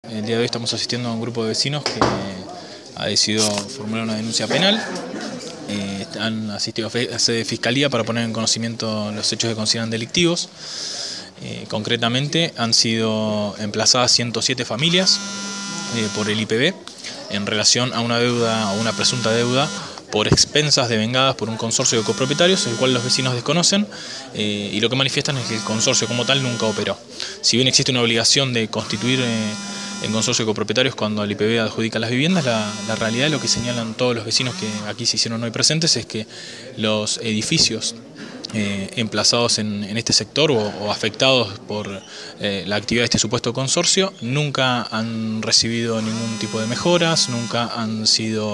El día de hoy estamos asistiendo a un grupo de vecinos que ha decidido formular una denuncia penal. Han asistido a sede de fiscalía para poner en conocimiento los hechos que consideran delictivos. Concretamente han sido emplazadas 107 familias por el IPB en relación a una deuda o una presunta deuda por expensas devengadas por un consorcio de copropietarios, el cual los vecinos desconocen, y lo que manifiestan es que el consorcio como tal nunca operó. Si bien existe una obligación de constituir en consorcio de copropietarios cuando el IPB adjudica las viviendas, la realidad de lo que señalan todos los vecinos que aquí se hicieron hoy presentes es que los edificios emplazados en este sector o afectados por la actividad de este supuesto consorcio nunca han recibido ningún tipo de mejoras, nunca han sido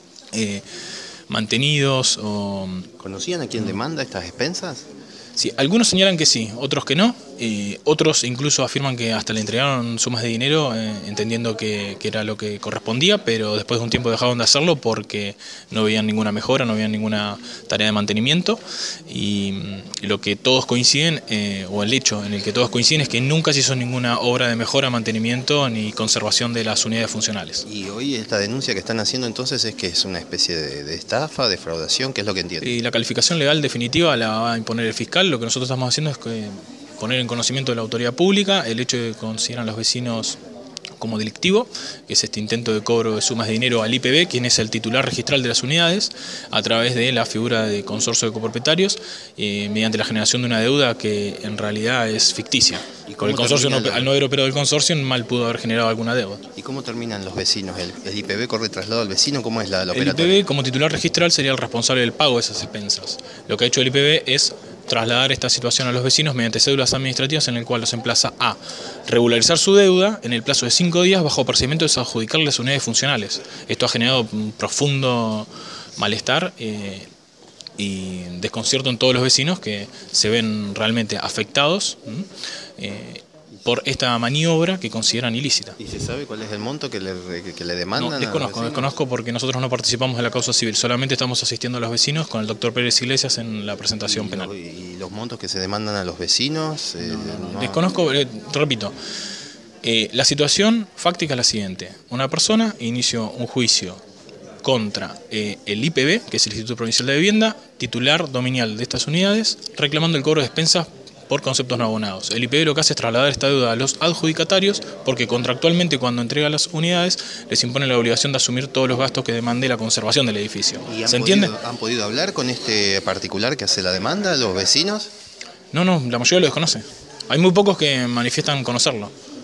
mantenidos o... ¿Conocían a quién demanda estas expensas? Sí, algunos señalan que sí, otros que no, otros incluso afirman que hasta le entregaron sumas de dinero entendiendo que era lo que correspondía, pero después de un tiempo dejaron de hacerlo porque no veían ninguna mejora, no veían ninguna tarea de mantenimiento, y lo que todos coinciden, o el hecho en el que todos coinciden, es que nunca se hizo ninguna obra de mejora, mantenimiento ni conservación de las unidades funcionales. Y hoy esta denuncia que están haciendo entonces es que es una especie de estafa, defraudación, ¿qué es lo que entienden? Y la calificación legal definitiva la va a imponer el fiscal. Lo que nosotros estamos haciendo es poner en conocimiento de la autoridad pública el hecho de que consideran los vecinos como delictivo, que es este intento de cobro de sumas de dinero al IPB, quien es el titular registral de las unidades, a través de la figura de consorcio de copropietarios, mediante la generación de una deuda que en realidad es ficticia. Con el consorcio, al no haber operado el consorcio, mal pudo haber generado alguna deuda. ¿Y cómo terminan los vecinos? ¿El IPB corre traslado al vecino? ¿Cómo es la operatoria? El IPB, como titular registral, sería el responsable del pago de esas expensas. Lo que ha hecho el IPB es trasladar esta situación a los vecinos mediante cédulas administrativas en el cual los emplaza a regularizar su deuda en el plazo de 5 días bajo procedimiento de desadjudicarles unidades funcionales. Esto ha generado un profundo malestar y desconcierto en todos los vecinos que se ven realmente afectados por esta maniobra que consideran ilícita. ¿Y se sabe cuál es el monto que le demandan? No, desconozco porque nosotros no participamos de la causa civil, solamente estamos asistiendo a los vecinos con el doctor Pérez Iglesias en la presentación penal. ¿Y los montos que se demandan a los vecinos? No. Desconozco, repito, la situación fáctica es la siguiente: una persona inició un juicio contra el IPB, que es el Instituto Provincial de Vivienda, titular dominial de estas unidades, reclamando el cobro de expensas por conceptos no abonados. El IPB lo que hace es trasladar esta deuda a los adjudicatarios porque contractualmente cuando entrega las unidades les impone la obligación de asumir todos los gastos que demande la conservación del edificio. ¿Se entiende? ¿Han podido hablar con este particular que hace la demanda, los vecinos? No, la mayoría lo desconoce. Hay muy pocos que manifiestan conocerlo.